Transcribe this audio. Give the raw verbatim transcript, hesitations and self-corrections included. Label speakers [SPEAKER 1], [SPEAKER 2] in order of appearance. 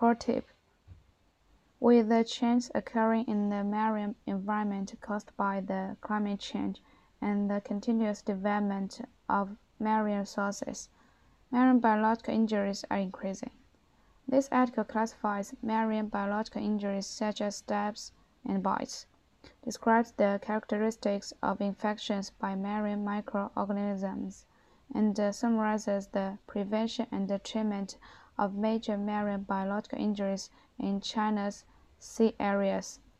[SPEAKER 1] core tip. With the changes occurring in the marine environment caused by the climate change and the continuous development of marine resources, marine biological injuries are increasing. This article classifies marine biological injuries such as stabs and bites, describes the characteristics of infections by marine microorganisms, and uh, summarizes the prevention and the treatment of major marine biological injuries in China's sea areas.